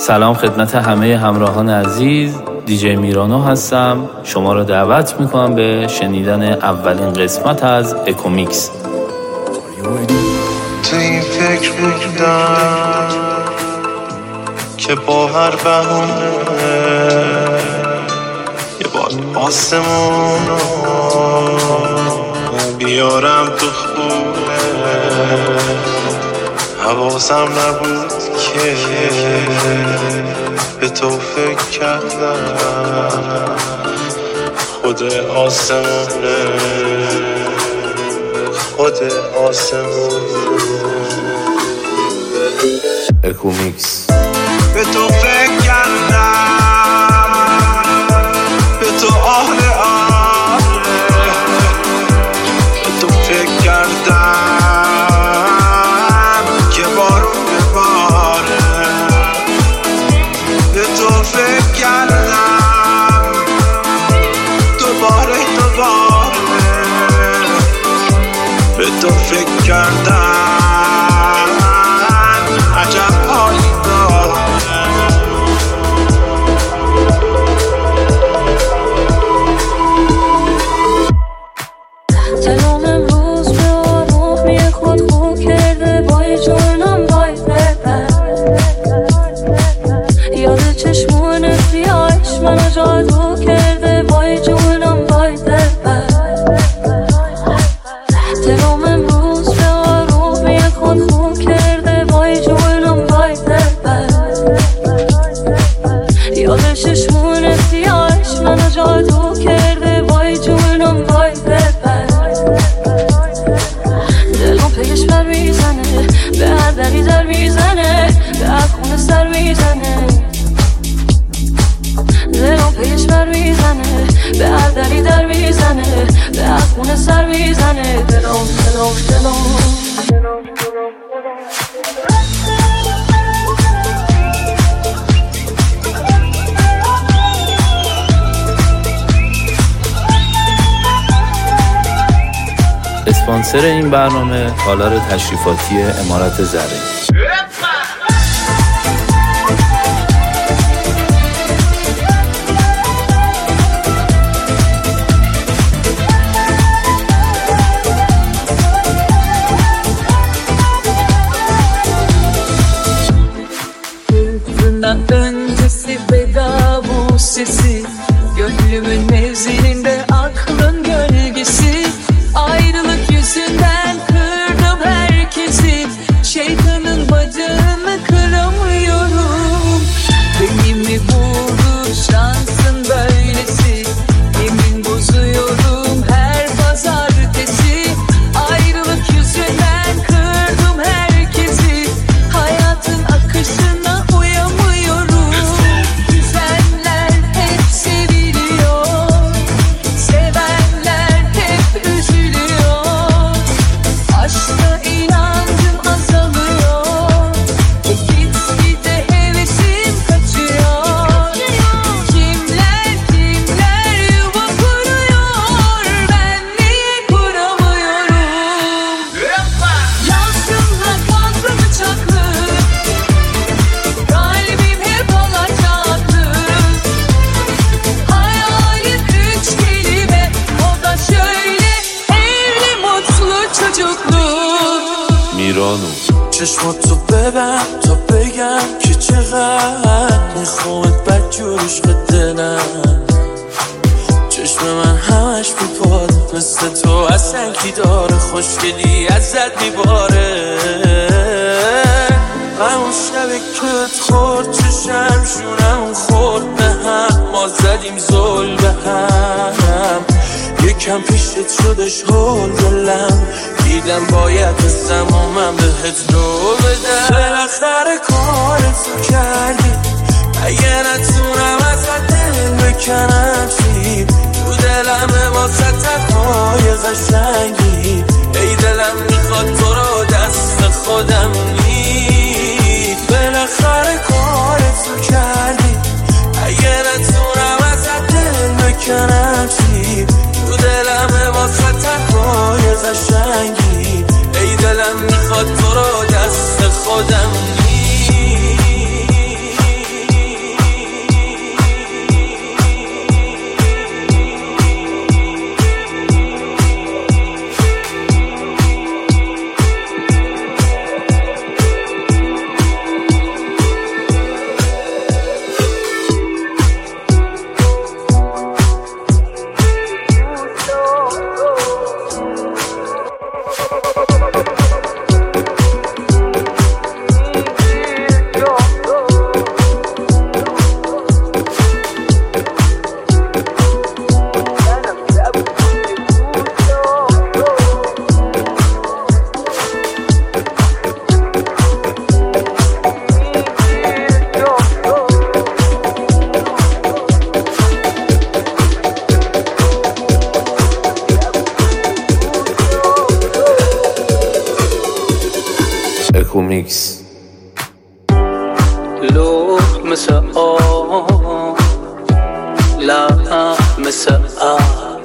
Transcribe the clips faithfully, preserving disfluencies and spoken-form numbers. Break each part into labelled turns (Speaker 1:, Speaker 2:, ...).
Speaker 1: سلام خدمت همه همراهان عزیز، دیجی میرانو هستم. شما را دعوت میکنم به شنیدن اولین قسمت از اکومیکس.
Speaker 2: تو این فکر بودم که با هر بهونه یه بار آسمون بیارم تو خونه. حواسم نبود که به تو فکر کردم. خود آسمونه خود آسمونه
Speaker 1: اکومیکس.
Speaker 2: به تو فکر کردم، به تو آهله آهله، به تو فکر کردم که بارون بباره. به تو فکر کردم دوباره دوباره، به تو فکر کردم عجب حالی داره.
Speaker 3: دلم امروز به آرومی خود خو کرده، بای جانم بای ببر. یاد چشمون بیایش منو جادو کرده، بای جانم بای ببر. دلم امروز به آرومی خود خو کرده، بای جانم بای ببر. یاد چشمون بیایش منو جادو کرده، بای جانم بای ببر. دلم پیش بر میزنه، به هر دری در میزنه، به هر خونه سر میزنه. دلم پیش بر میزنه، به هر دری در میزنه، به هر خونه سر میزنه. دلم دلم دلم
Speaker 1: اسپانسر این برنامه تالار تشریفاتی امارت زرعی.
Speaker 4: Hızından öncesi veda bu sesi, gönlümün mevzilinde aklın gölgesi. Ayrılık yüzünden kırdım herkesi, şeytanın bacağını kıramıyorum. Beni mi vurdu şansın böylesi, yemin bozuyorum her pazartesi. Ayrılık yüzünden kırdım herkesi, hayatın akışına uyamıyorum. Güzeller hep seviliyor, sevenler hep üzülüyor. Aşka inancım azalıyor, e gitgide hevesim kaçıyor. Kimler kimler yuva kuruyor, ben niye kuramıyorum? Yansınla kanlı bıçaklı, kalbim hep alacaklı. Hayalim üç kelime, o da şöyle: evli mutlu çocuklu.
Speaker 1: میرانو.
Speaker 2: چشماتو ببن تا بگم که چقدر میخوامت بدجورش به دلم. چشم من همش بیپاره، مثل تو اصلا کی داره، خوشگلی ازت میباره. همون شبی کت خورد چشم شونم خورد به هم، ما زدیم زل به هم. یکم پیشت شدش هول دلم، دیدم باید بسم و من بهت رو بدم. بالاخره کارتو کردی، اگه نتونم ازت دل بکنم چی؟ تو دلم واسه تنهای قشنگی، ای دلم میخواد تو رو دست خودم نید. بالاخره کارتو کردی، اگه نتونم ازت دل بکنم چی؟ تو دلم واسه تنهای قشنگی، ای دلم میخواد تو رو دست خودم نید.
Speaker 1: کومیکس.
Speaker 5: لوح مثل آب، لحن مثل ابر،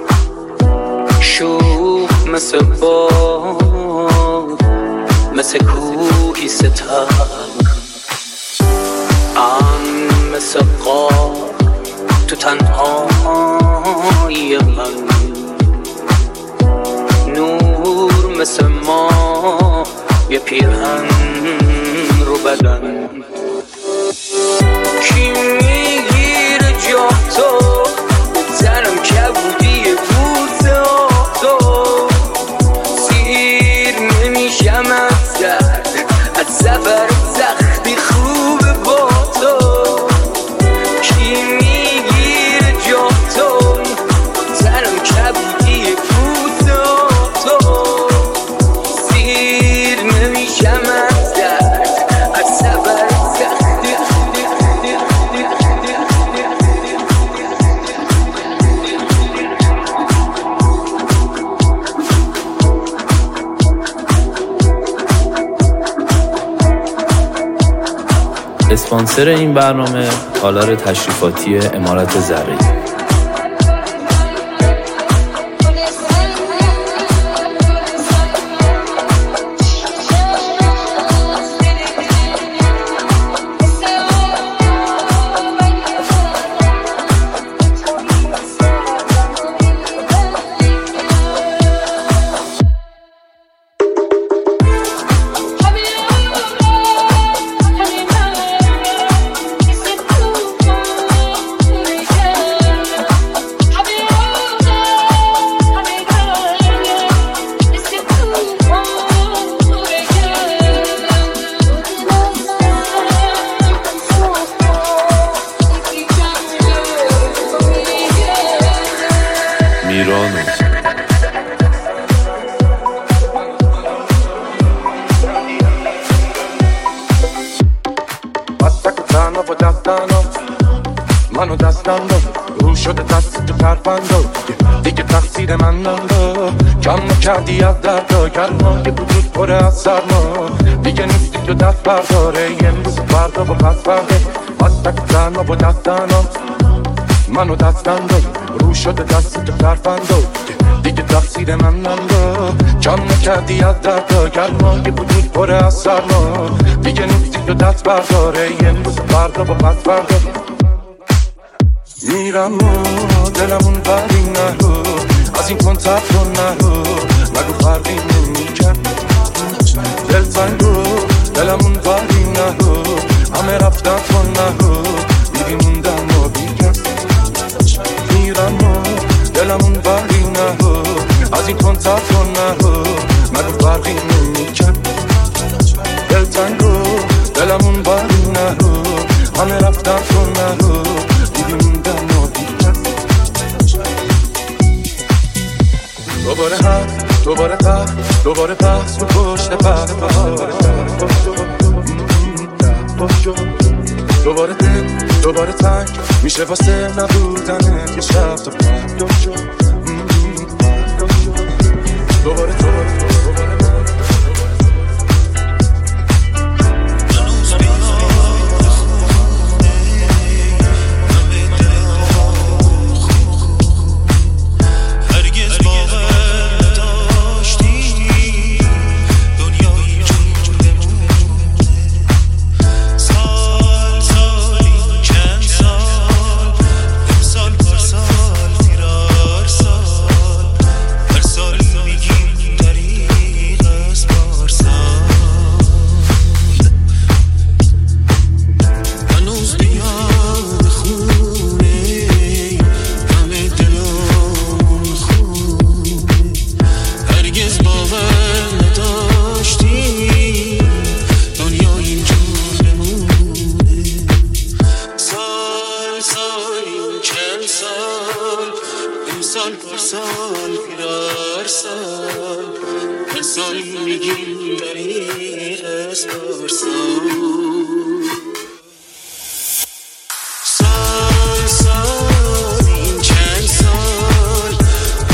Speaker 5: شوخ مثل باد، مثل کوهی ستر، امن مثل غار تو تنهایی من، نور مثل ما یه پیرهن رو بدن. کی میگیره جا تو زنم کبودی روز تو، سیر نمیشم از درد، از سفر سختی خوبه با تو. کی میگیره جا تو زنم کبودی روز تو، سیر نمیشم از درد، از سفر سختی.
Speaker 1: اسپانسر این برنامه تالار تشریفاتی امارت زرعی.
Speaker 2: منو دستم داد رو شده دست تو ترفنداد، دیگه تقصیر من ندا، کم کردی از دردا، گرمای وجود پره از سرما، دیگه نیستی تو دست برداره، امروز فردا با پس فرده، از تک تنها با دستنام. منو دستم داد رو شده دست تو ترفنداد، دیگه تقصیر من ندا، کم کردی از دردا، گرمای وجود پره از سرما، دیگه نیستی تو دست برداره، امروز فردا با پس فرده. میرم و دلمون بری نرو، از این کنترت رو نرو، نگو فرقی نمیکرد دل تنگو، دلمون بری نرو، همه رفتن تو نرو، دیدی موندم و بیکرد. میرم و دلمون بری نرو، از این کنترت رو نرو، نگو فرقی نمیکرد دل تنگو، دلمون بری نرو، همه رفتن تو نرو، دوباره هم دوباره پس دوباره پس رو پشت پس دوباره دل دوباره تنگ میشه واسه نبودنه که شب تا پس دوباره دوباره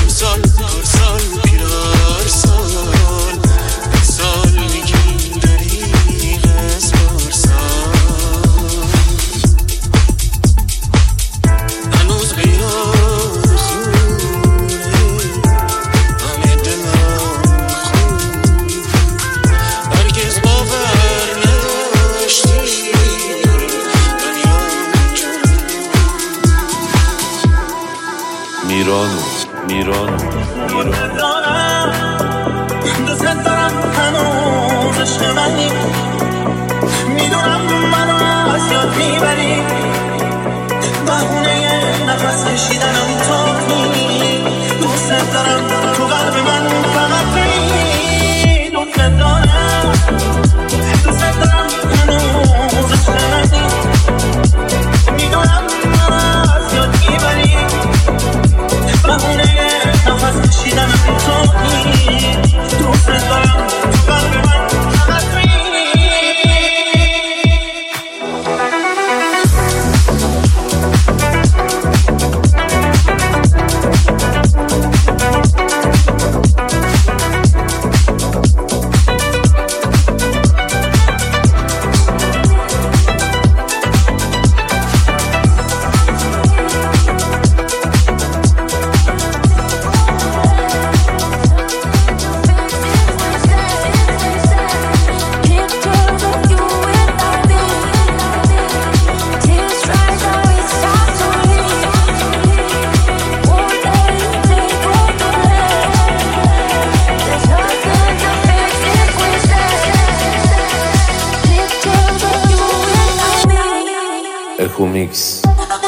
Speaker 2: سال
Speaker 1: میرانو میرانو
Speaker 2: میرانو دوست دارم هنوز عشق منی میدونم منو از یاد میبری بهونه نفس کشیدنم تویی دوست دارم تو قلب من فقط تویی دوست دارم دوست دارم هنوز عشق منی میدونم منو از یاد میبری بهونه نفس کشیدنم تویی دوست دارم تو قلب من فقط تویی
Speaker 1: اکومیکس.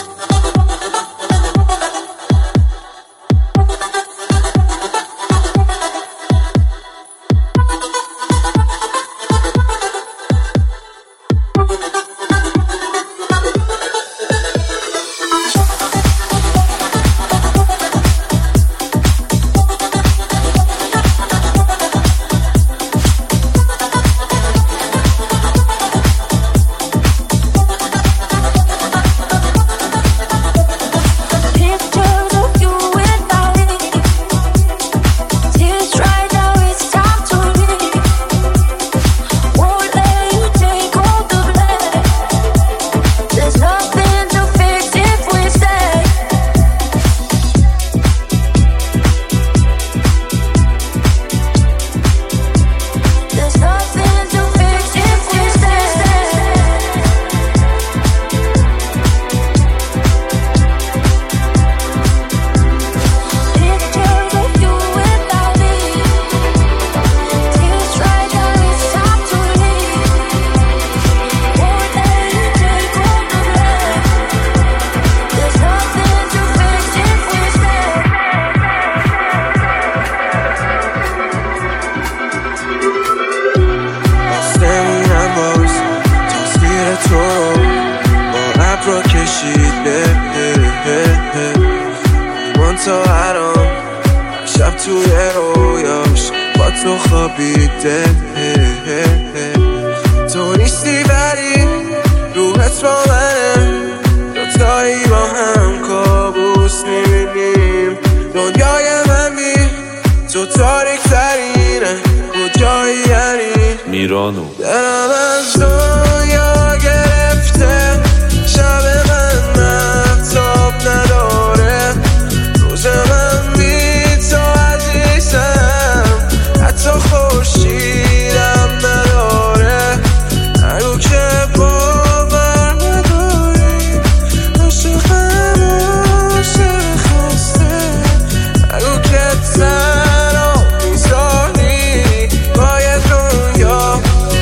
Speaker 1: میرانو
Speaker 2: دلم از دنیا گرفته شب من مهتاب نداره روز من بی تو عزیزم حتی خورشیدم نداره نگو که باور نداری عاشقم عاشق خسته نگو که تنها میذاری باید دنیا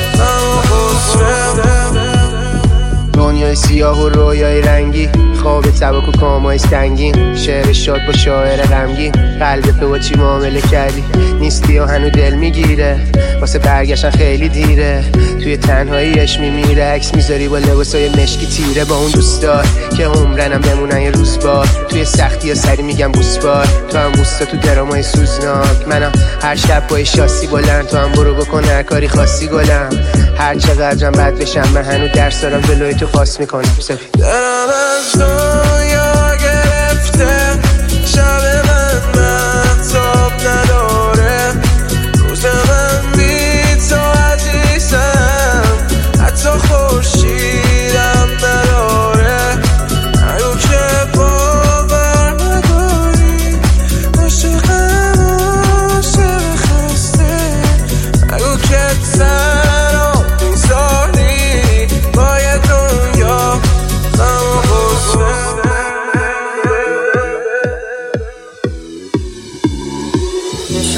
Speaker 2: دنیای سیاه و رویای رنگی خواب تبک و کامای سنگین شعر شاد با شاعر غمگین قلب تو با چی معامله کردی نیستی و هنو دل میگیره واسه برگشتن خیلی دیره توی تنهاییش میمیره عکس میذاری با لباسای مشکی تیره با اون دوستار که عمرنم بمونن یه روز بار توی سختی یا سری میگم بوسبار تو هم بوستا تو درامای سوزناک منم هر شب با شاسی بلند تو هم برو بکن هر کاری خاصی گلم هر چقدرم بد بشم من هنو درس دارم جلوی تو خواست میکنم سفید دلم از دنیا گرفته شب من مهتاب نداره روز من بی تو عزیزم حتی خورشیدم نداره نگو که باور نداری عاشقم عاشق خسته نگو که تنها میذاری باید دنیا غم و غصه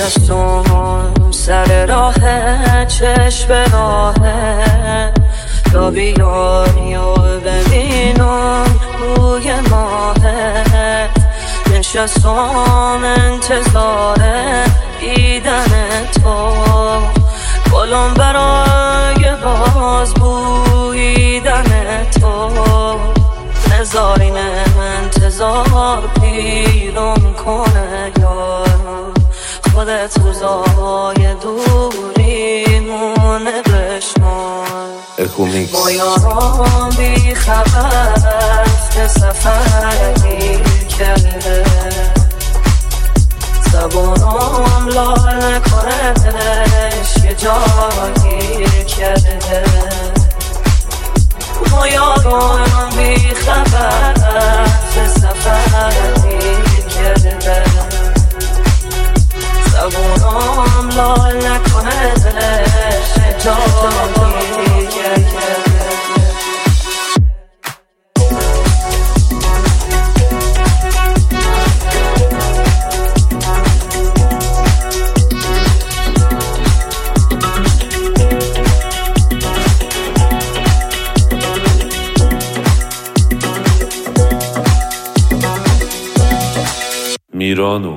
Speaker 3: نشستم سر راه چشم راهه تا بیایی و ببینم روی ماهه نشستم انتظار دیدن تو گلم برای باز بویدن تو نزارین انتظار پیرم کنه یار خودت روزای دوریمونه بشمار
Speaker 1: اکومیکس
Speaker 3: ما یاران بی خبر که سفری کرده زبانم لال نکنه دلش یه جا گیر کرده ما یاران بی خبر که سفری کرده زبانم لال نکنه دلش یه جا گیر کرده
Speaker 1: میرانو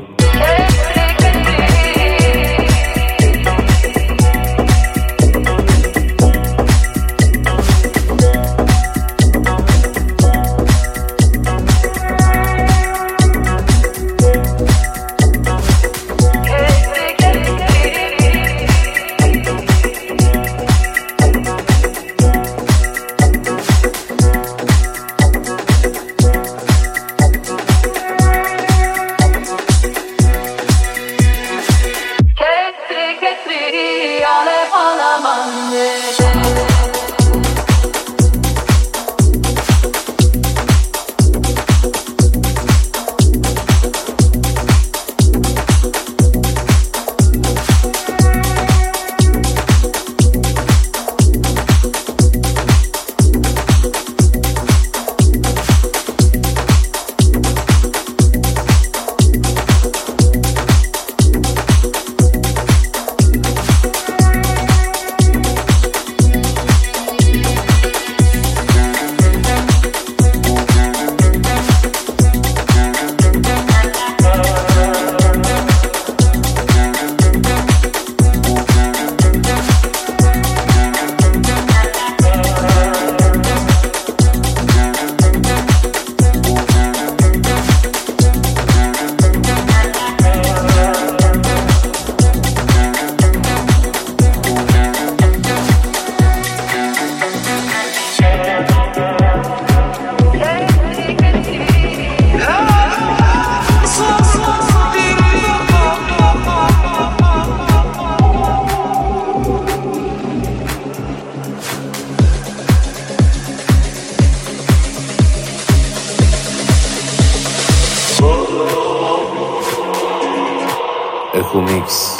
Speaker 1: اکومیکس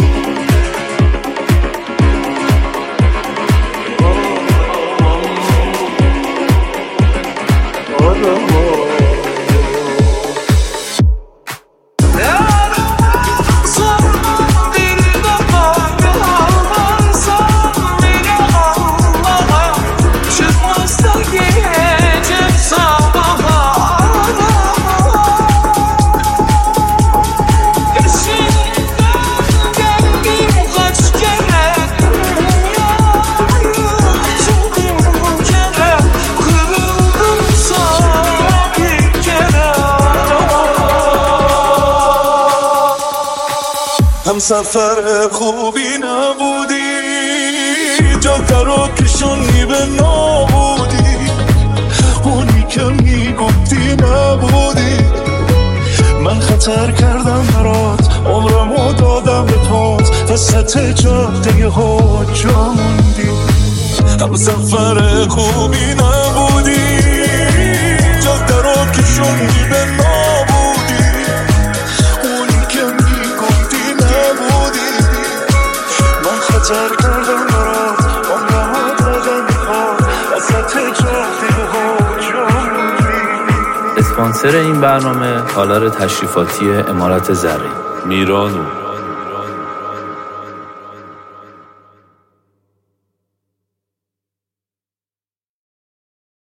Speaker 2: هم سفر خوبی نبودی جاده رو کشونی به نابودی اونی که میگفتی نبودی من خطر کردم برات عمرمو دادم به پات وسط جاده ها جا موندی هم سفر خوبی نبودی جاده رو کشونی به نابودی اونی که میگفتی نبودی من خطر کردم برات عمرمو دادم به پات وسط جاده ها جا موندی.
Speaker 1: اسپانسر این برنامه تالار تشریفاتی امارت زرین میرانو.